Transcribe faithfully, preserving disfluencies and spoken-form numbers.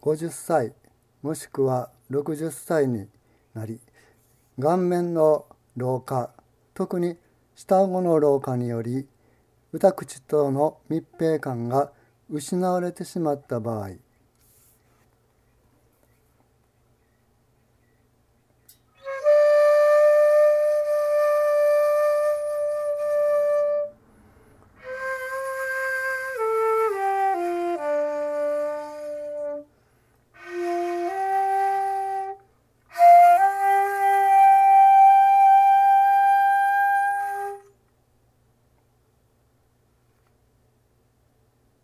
ごじゅっさいもしくはろくじゅっさいになり、顔面の老化、特に下顎の老化により、歌口との密閉感が失われてしまった場合、